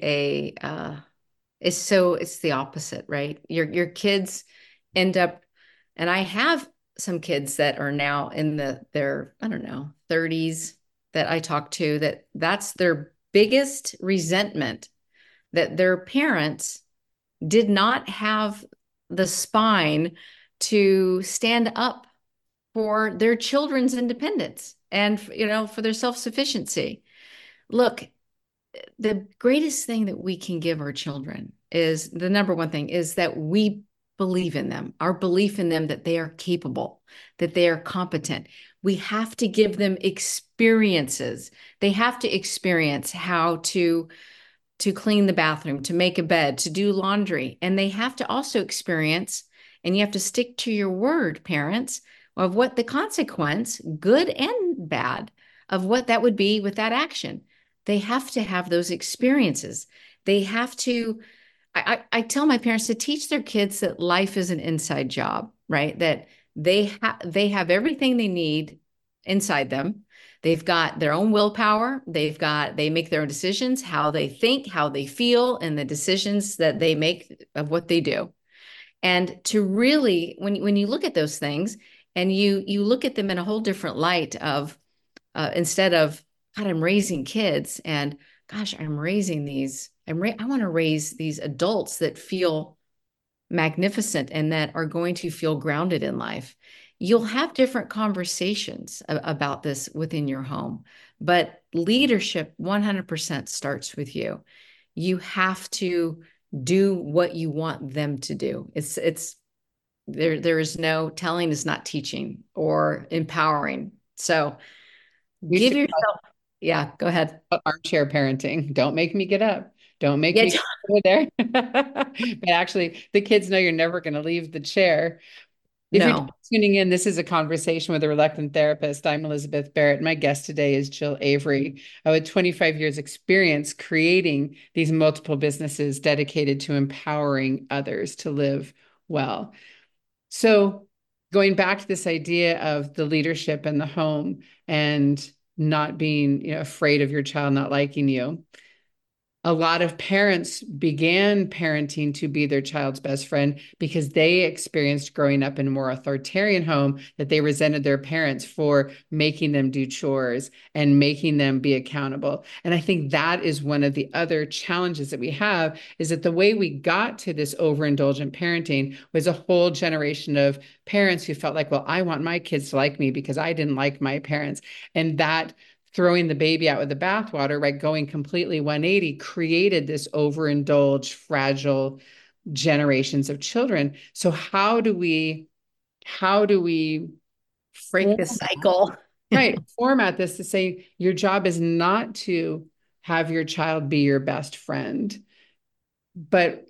it's the opposite, right? Your kids end up, and I have some kids that are now in their, I don't know, 30s, that I talk to, that's their biggest resentment, that their parents did not have the spine to stand up for their children's independence and, for their self-sufficiency. Look, the greatest thing that we can give our children is the number one thing is that we believe in them, our belief in them, that they are capable, that they are competent. We have to give them experiences. They have to experience how to clean the bathroom, to make a bed, to do laundry. And they have to also experience, and you have to stick to your word, parents, of what the consequence, good and bad, of what that would be with that action. They have to have those experiences. They have to, I tell my parents to teach their kids that life is an inside job, right? That they have everything they need inside them. They've got their own willpower. They make their own decisions, how they think, how they feel, and the decisions that they make of what they do. And to really, when you look at those things and you look at them in a whole different light of, instead of, God, I'm raising kids, and gosh, I'm raising these, I want to raise these adults that feel magnificent and that are going to feel grounded in life. You'll have different conversations about this within your home, but leadership 100% starts with you. You have to do what you want them to do. There is no telling is not teaching or empowering. So give yourself, yeah, go ahead. Armchair parenting. Don't make me get up. Don't make me go there. But actually, the kids know you're never going to leave the chair. If you're tuning in, this is a conversation with a reluctant therapist. I'm Elizabeth Barrett. My guest today is Jill Avery. With 25 years experience creating these multiple businesses dedicated to empowering others to live well. So going back to this idea of the leadership in the home and not being, afraid of your child not liking you. A lot of parents began parenting to be their child's best friend because they experienced growing up in a more authoritarian home that they resented their parents for making them do chores and making them be accountable. And I think that is one of the other challenges that we have, is that the way we got to this overindulgent parenting was a whole generation of parents who felt like, well, I want my kids to like me because I didn't like my parents. And that throwing the baby out with the bathwater, right, going completely 180, created this overindulged, fragile generations of children. So how do we break the cycle? Right. Format this to say your job is not to have your child be your best friend, but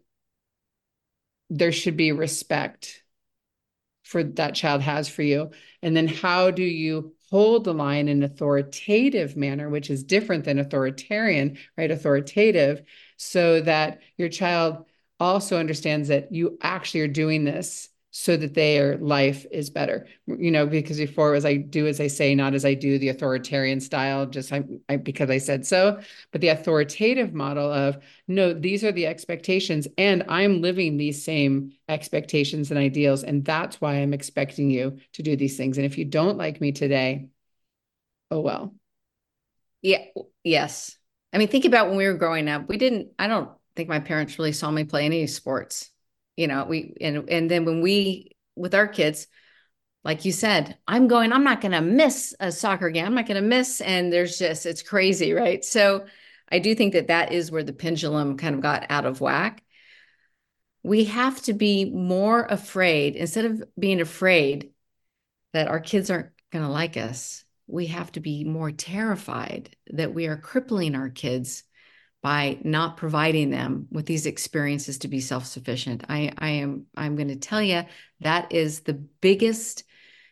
there should be respect for that child has for you. And then how do you hold the line in an authoritative manner, which is different than authoritarian, right? Authoritative, so that your child also understands that you actually are doing this so that their life is better, because before it was I do as I say, not as I do, the authoritarian style, just because I said so. But the authoritative model of, no, these are the expectations and I'm living these same expectations and ideals. And that's why I'm expecting you to do these things. And if you don't like me today, oh, well. Yeah. Yes. I mean, think about when we were growing up, I don't think my parents really saw me play any sports. And then when with our kids, like you said, I'm not going to miss a soccer game. I'm not going to miss. And it's crazy. Right. So I do think that is where the pendulum kind of got out of whack. We have to be more afraid, instead of being afraid that our kids aren't going to like us. We have to be more terrified that we are crippling our kids by not providing them with these experiences to be self-sufficient. I'm going to tell you that is the biggest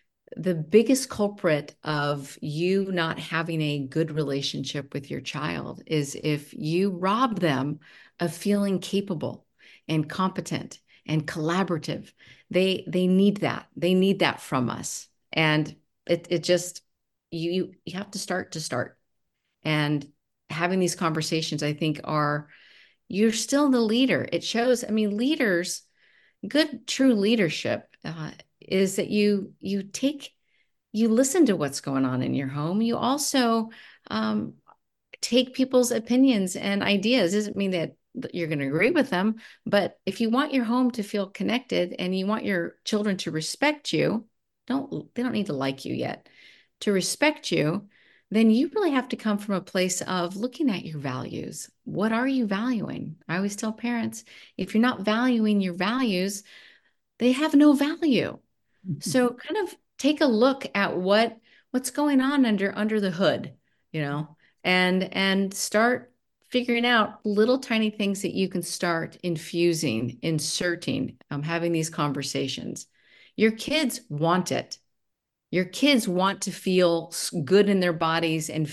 culprit of you not having a good relationship with your child, is if you rob them of feeling capable and competent and collaborative. They need that. They need that from us. And it just, you have to start. And having these conversations, I think, you're still the leader. It shows, leaders, good, true leadership is that you listen to what's going on in your home. You also um, take people's opinions and ideas. Doesn't mean that you're going to agree with them, but if you want your home to feel connected and you want your children to respect you, they don't need to like you yet, to respect you, then you really have to come from a place of looking at your values. What are you valuing? I always tell parents, if you're not valuing your values, they have no value. So kind of take a look at what's going on under the hood, you know, and start figuring out little tiny things that you can start infusing, inserting, having these conversations. Your kids want it. Your kids want to feel good in their bodies and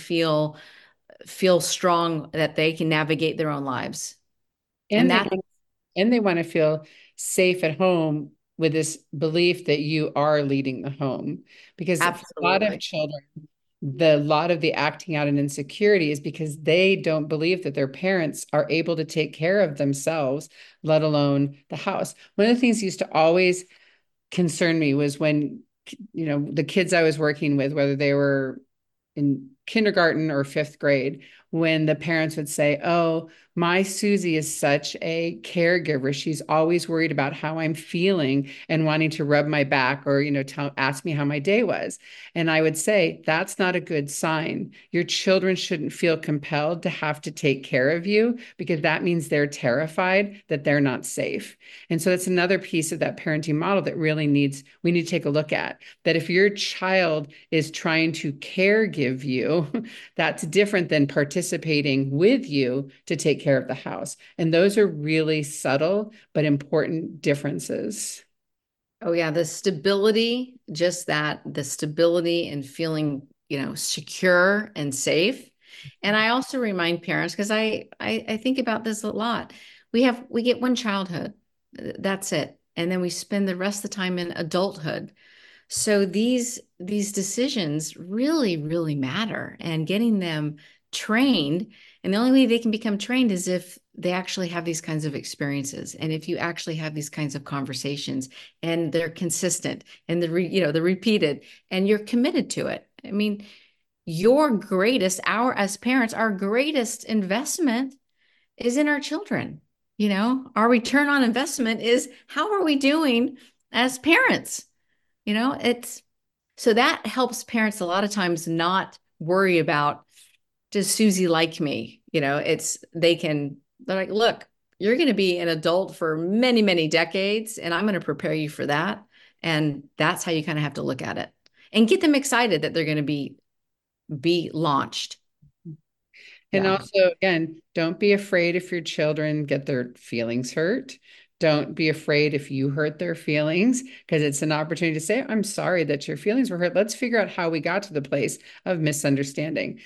feel strong that they can navigate their own lives. And And they that want, and they want to feel safe at home with this belief that you are leading the home. Because for a lot of absolutely. children, the lot of the acting out and insecurity is because they don't believe that their parents are able to take care of themselves, let alone the house. One of the things used to always concern me was when, the kids I was working with, whether they were in kindergarten or fifth grade, when the parents would say, "Oh, my Susie is such a caregiver. She's always worried about how I'm feeling and wanting to rub my back or, ask me how my day was." And I would say, that's not a good sign. Your children shouldn't feel compelled to have to take care of you because that means they're terrified that they're not safe. And so that's another piece of that parenting model that really we need to take a look at. That if your child is trying to care give you, that's different than participating with you to take care of the house. And those are really subtle but important differences. Oh yeah, the stability, just that, the stability and feeling, secure and safe. And I also remind parents, because I think about this a lot. We get one childhood, that's it. And then we spend the rest of the time in adulthood. So these decisions really, really matter, and getting them trained. And the only way they can become trained is if they actually have these kinds of experiences, and if you actually have these kinds of conversations, and they're consistent, and they're repeated, and you're committed to it. I mean, as parents, our greatest investment is in our children. Our return on investment is how are we doing as parents? It's so that helps parents a lot of times not worry about, does Susie like me? They're like, look, you're going to be an adult for many, many decades, and I'm going to prepare you for that. And that's how you kind of have to look at it and get them excited that they're going to be launched. And Yeah. also, again, don't be afraid if your children get their feelings hurt. Don't be afraid if you hurt their feelings, because it's an opportunity to say, "I'm sorry that your feelings were hurt. Let's figure out how we got to the place of misunderstanding."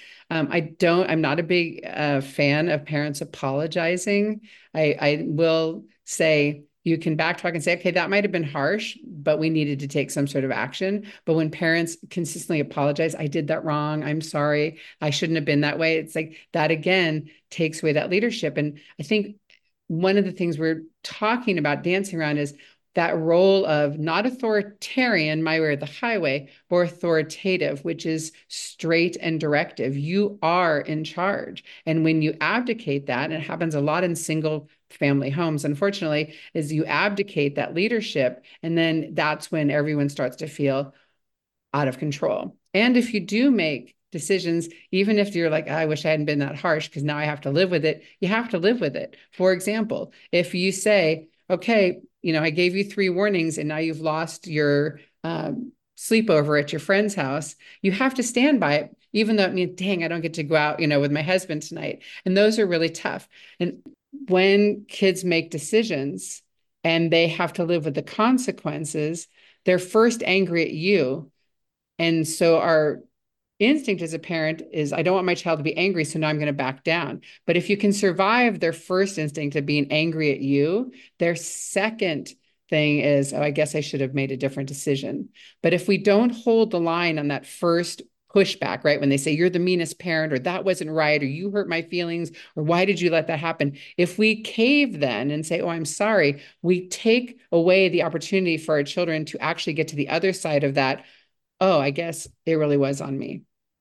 I'm not a big fan of parents apologizing. I will say, you can backtrack and say, "Okay, that might have been harsh, but we needed to take some sort of action." But when parents consistently apologize, "I did that wrong. I'm sorry. I shouldn't have been that way." It's like that again takes away that leadership. And I think one of the things we're talking about dancing around is that role of not authoritarian, my way or the highway, or authoritative, which is straight and directive. You are in charge. And when you abdicate that, and it happens a lot in single family homes, unfortunately, is you abdicate that leadership. And then that's when everyone starts to feel out of control. And if you do make decisions, even if you're like, "I wish I hadn't been that harsh because now I have to live with it," you have to live with it. For example, if you say, "Okay, I gave you 3 warnings and now you've lost your sleepover at your friend's house," you have to stand by it, even though it means, "Dang, I don't get to go out, with my husband tonight." And those are really tough. And when kids make decisions and they have to live with the consequences, they're first angry at you. And so our instinct as a parent is, "I don't want my child to be angry, so now I'm going to back down." But if you can survive their first instinct of being angry at you, their second thing is, "Oh, I guess I should have made a different decision." But if we don't hold the line on that first pushback, right? When they say, "You're the meanest parent," or "That wasn't right," or "You hurt my feelings," or "Why did you let that happen?" If we cave then and say, "Oh, I'm sorry," we take away the opportunity for our children to actually get to the other side of that. "Oh, I guess it really was on me."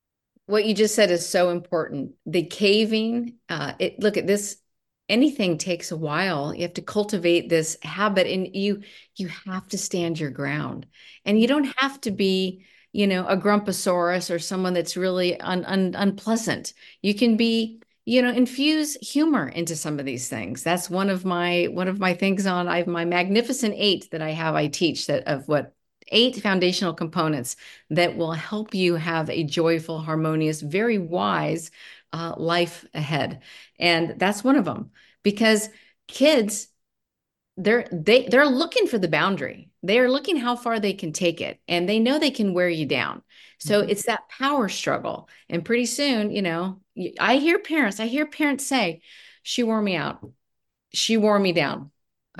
what you just said is so important. The caving, look at this. Anything takes a while. You have to cultivate this habit, and you have to stand your ground. And you don't have to be, a grumposaurus or someone that's really unpleasant. You can be, infuse humor into some of these things. That's one of my things on I have my Magnificent Eight that I teach that of what 8 foundational components that will help you have a joyful, harmonious, very wise life ahead. And that's one of them, because kids, they're looking for the boundary. They are looking how far they can take it, and they know they can wear you down. So it's that power struggle. And pretty soon, I hear parents say, she wore me out. She wore me down.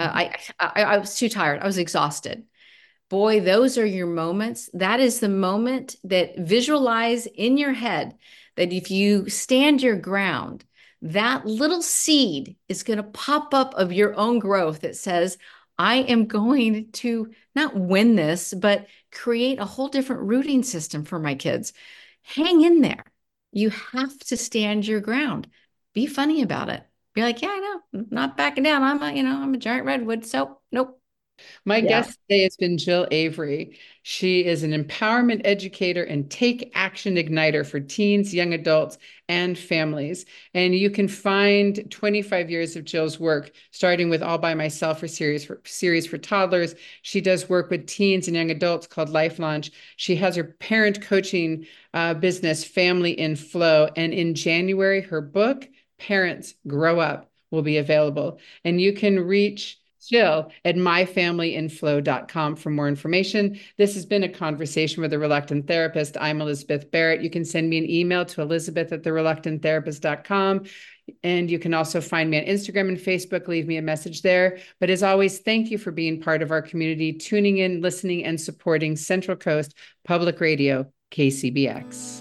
I was too tired. I was exhausted. Boy, those are your moments. That is the moment that visualize in your head that if you stand your ground, that little seed is going to pop up of your own growth that says, I am going to not win this, but create a whole different rooting system for my kids. Hang in there. You have to stand your ground. Be funny about it. Be like, yeah, I know, I'm not backing down. I'm a giant redwood. So nope. My guest today has been Jill Avery. She is an empowerment educator and take action igniter for teens, young adults, and families. And you can find 25 years of Jill's work, starting with All by Myself, series for toddlers. She does work with teens and young adults called Life Launch. She has her parent coaching business, Family in Flow. And in January, her book, Parents Grow Up, will be available. And you can reach Jill at myfamilyinflow.com for more information. This has been a conversation with a reluctant therapist. I'm Elizabeth Barrett. You can send me an email to elizabeth@thereluctanttherapist.com. And you can also find me on Instagram and Facebook. Leave me a message there. But as always, thank you for being part of our community, tuning in, listening, and supporting Central Coast Public Radio, KCBX.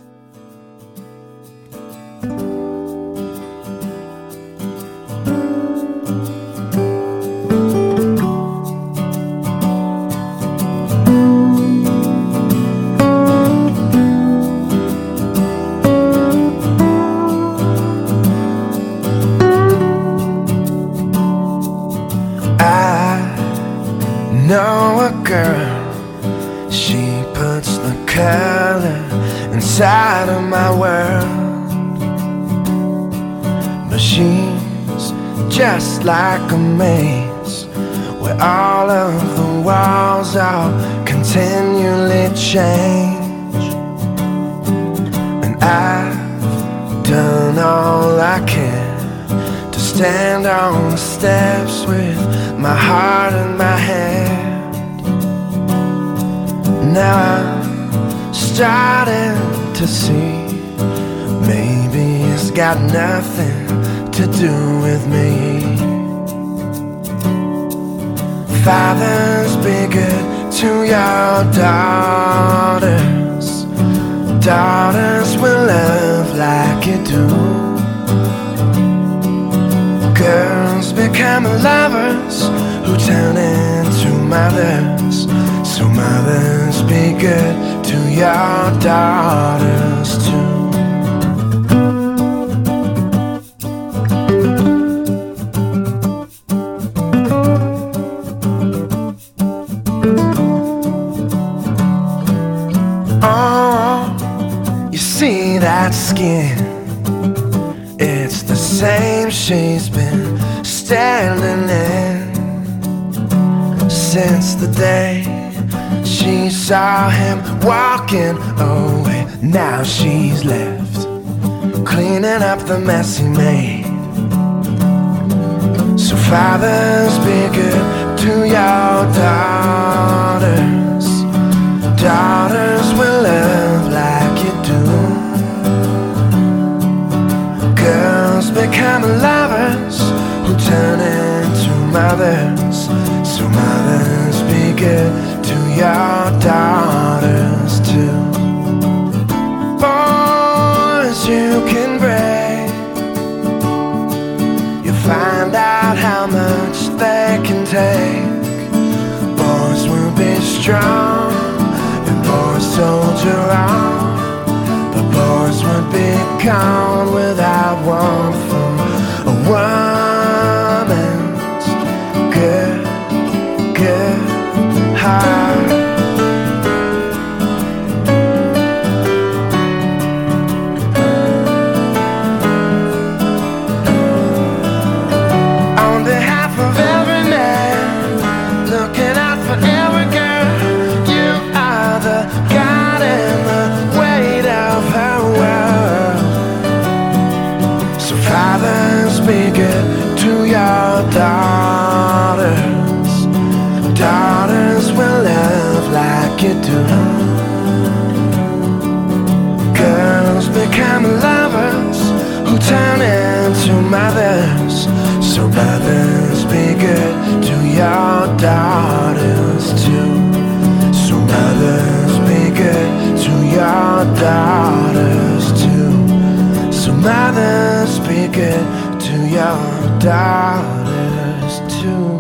Inside of my world, but she's just like a maze where all of the walls are continually change. And I've done all I can to stand on the steps with my heart in my hand. Now I'm starting to see maybe it's got nothing to do with me. Fathers, be good to your daughters. Daughters will love like you do. Girls become lovers who turn into mothers. So mothers, be good to your daughters too. Oh, you see that skin? It's the same she's been standing in since the day she saw him walking away. Now she's left cleaning up the mess he made. So fathers, be good to your daughters. Daughters will love like you do. Girls become lovers who turn into mothers. So mothers, be good to your daughters too. Boys, you can break. You find out how much they can take. Boys will be strong, and boys soldier on, but boys will gone without one for a woman's good heart. On behalf of every man looking out for every girl, you are the God in the weight of her world. So fathers, be good to your daughters. Daughters will love like you do. Girls become lovers who turn into mothers. So mothers, be good to your daughters too. So mothers, be good to your daughters too. So mothers, be good to your daughters too.